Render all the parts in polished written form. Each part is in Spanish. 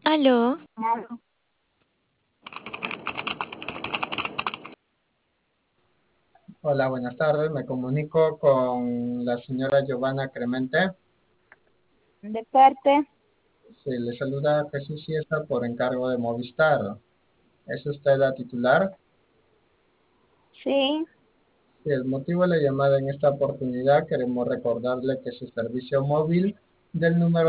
Aló, Hola, buenas tardes. Me comunico con la señora Giovanna Cremente. De parte, Se le saluda Jesús Siesta por encargo de Movistar. ¿Es usted la titular? sí, Sí, el motivo de la llamada en esta oportunidad queremos recordarle que su servicio móvil del número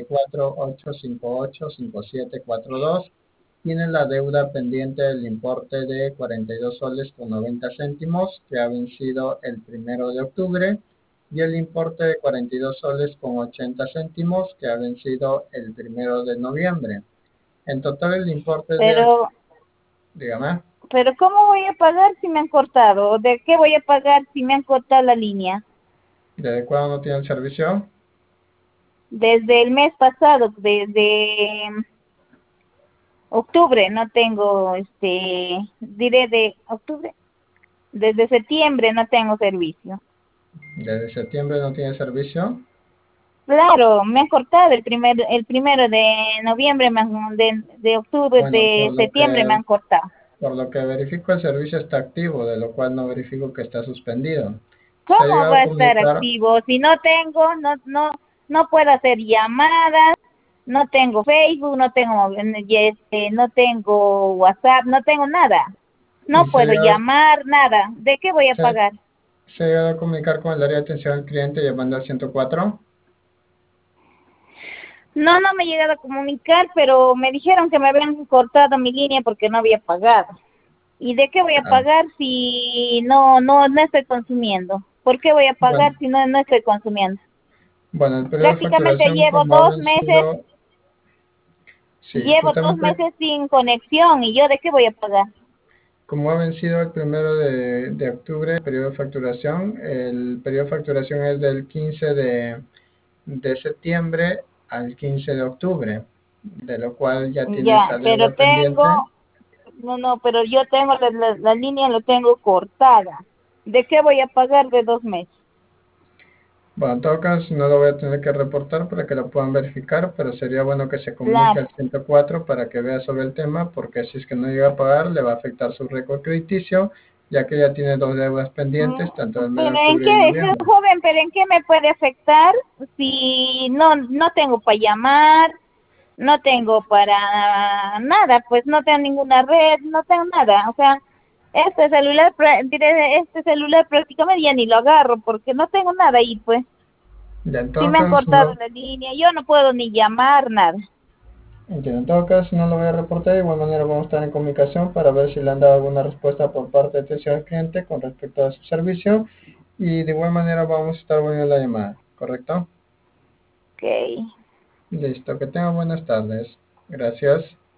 94-858-5742 tiene la deuda pendiente del importe de 42 soles con 90 céntimos que ha vencido el 1 de octubre y el importe de 42 soles con 80 céntimos que ha vencido el 1 de noviembre. En total el importe de, pero, dígame, pero ¿cómo voy a pagar si me han cortado? ¿De qué voy a pagar si me han cortado la línea? ¿desde cuándo no tiene el servicio? Desde el mes pasado, desde octubre, no tengo, diré de octubre, desde septiembre no tengo servicio. ¿Desde septiembre no tiene servicio? Claro, me han cortado el primero de noviembre, de octubre, Bueno, de septiembre me han cortado. por lo que verifico el servicio está activo, de lo cual no verifico que está suspendido. Se ha ¿Cómo llegado va a a estar comunicar, activo? Si no tengo, no puedo hacer llamadas, no tengo Facebook, no tengo WhatsApp, no tengo nada. y No puedo llamar, nada. ¿De qué voy a se- pagar? se ha llegado a comunicar con el área de atención al cliente llamando al 104. No me he llegado a comunicar, pero me dijeron que me habían cortado mi línea porque no había pagado. ¿Y de qué voy a Ah, pagar si no estoy consumiendo? ¿Por qué voy a bueno, pagar si no estoy consumiendo? bueno, el periodo de Prácticamente facturación sí, llevo dos justamente meses sin conexión y yo de qué voy a pagar. como ha vencido el 1 de octubre, el periodo de facturación, el periodo de facturación es del 15 de septiembre al 15 de octubre, de lo cual ya tiene Ya, esa pero deuda pendiente. pero yo tengo la línea, lo tengo cortada. ¿De qué voy a pagar de 2 meses? Bueno, en todo caso, no lo voy a tener que reportar para que lo puedan verificar, pero sería bueno que se comunique Claro. al 104 para que vea sobre el tema, porque si es que no llega a pagar, le va a afectar su récord crediticio, ya que ya tiene dos deudas pendientes, tanto del mes de Pero en octubre y qué, noviembre. joven, pero en qué me puede afectar si no tengo para llamar, no tengo para nada, pues no tengo ninguna red, no tengo nada, o sea, este celular prácticamente ya ni lo agarro porque no tengo nada ahí, pues, Ya en si todo me han caso, cortado la línea, yo no puedo ni llamar, nada. entiendo, en todo caso, no lo voy a reportar, de igual manera vamos a estar en comunicación para ver si le han dado alguna respuesta por parte de atención al cliente con respecto a su servicio, y de igual manera vamos a estar volviendo la llamada, ¿correcto? Okay. Listo, que tenga buenas tardes. Gracias.